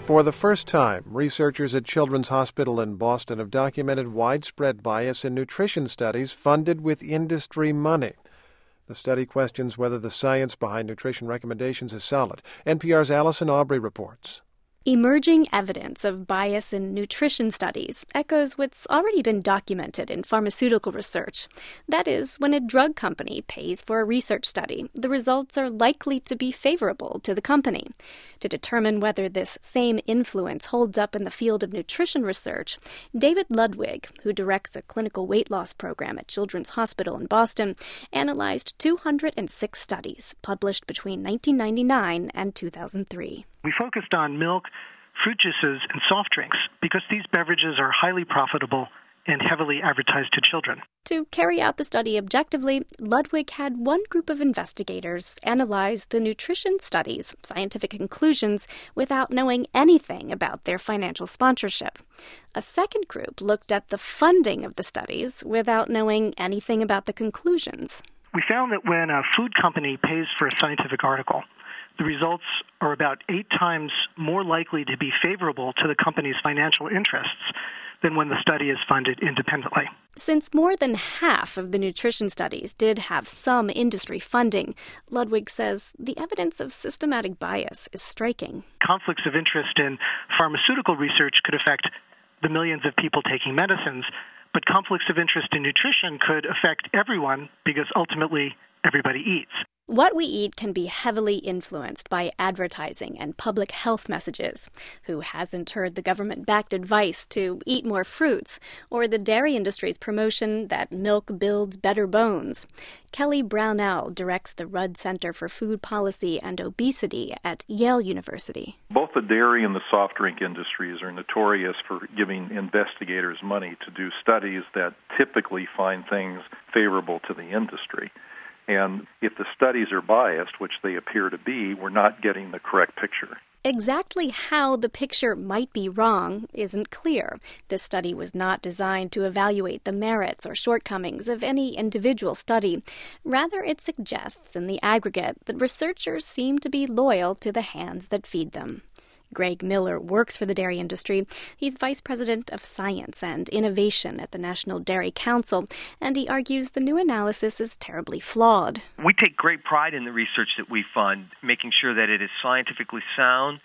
For the first time, researchers at Children's Hospital in Boston have documented widespread bias in nutrition studies funded with industry money. The study questions whether the science behind nutrition recommendations is solid. NPR's Allison Aubrey reports. Emerging evidence of bias in nutrition studies echoes what's already been documented in pharmaceutical research. That is, when a drug company pays for a research study, the results are likely to be favorable to the company. To determine whether this same influence holds up in the field of nutrition research, David Ludwig, who directs a clinical weight loss program at Children's Hospital in Boston, analyzed 206 studies published between 1999 and 2003. We focused on milk, fruit juices, and soft drinks because these beverages are highly profitable and heavily advertised to children. To carry out the study objectively, Ludwig had one group of investigators analyze the nutrition study's scientific conclusions without knowing anything about their financial sponsorship. A second group looked at the funding of the studies without knowing anything about the conclusions. We found that when a food company pays for a scientific article, the results are about 8 times more likely to be favorable to the company's financial interests than when the study is funded independently. Since more than half of the nutrition studies did have some industry funding, Ludwig says the evidence of systematic bias is striking. Conflicts of interest in pharmaceutical research could affect the millions of people taking medicines, but conflicts of interest in nutrition could affect everyone because ultimately everybody eats. What we eat can be heavily influenced by advertising and public health messages. Who hasn't heard the government-backed advice to eat more fruits, or the dairy industry's promotion that milk builds better bones? Kelly Brownell directs the Rudd Center for Food Policy and Obesity at Yale University. Both the dairy and the soft drink industries are notorious for giving investigators money to do studies that typically find things favorable to the industry. And if the studies are biased, which they appear to be, we're not getting the correct picture. Exactly how the picture might be wrong isn't clear. This study was not designed to evaluate the merits or shortcomings of any individual study. Rather, it suggests in the aggregate that researchers seem to be loyal to the hands that feed them. Greg Miller works for the dairy industry. He's vice president of science and innovation at the National Dairy Council, and he argues the new analysis is terribly flawed. We take great pride in the research that we fund, making sure that it is scientifically sound,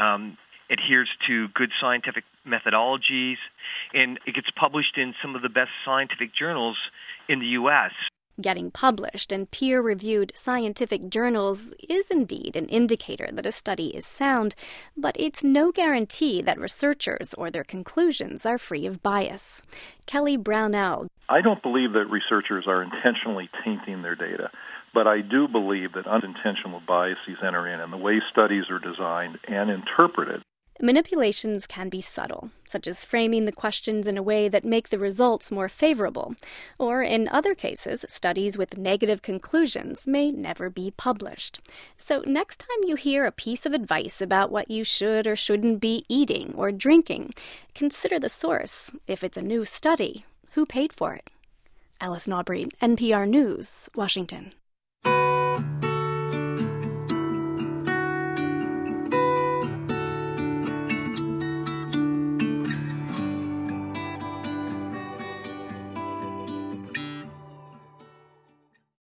adheres to good scientific methodologies, and it gets published in some of the best scientific journals in the U.S. Getting published in peer-reviewed scientific journals is indeed an indicator that a study is sound, but it's no guarantee that researchers or their conclusions are free of bias. Kelly Brownell. I don't believe that researchers are intentionally tainting their data, but I do believe that unintentional biases enter in the way studies are designed and interpreted. Manipulations can be subtle, such as framing the questions in a way that make the results more favorable. Or, in other cases, studies with negative conclusions may never be published. So next time you hear a piece of advice about what you should or shouldn't be eating or drinking, consider the source. If it's a new study, who paid for it? Allison Aubrey, NPR News, Washington.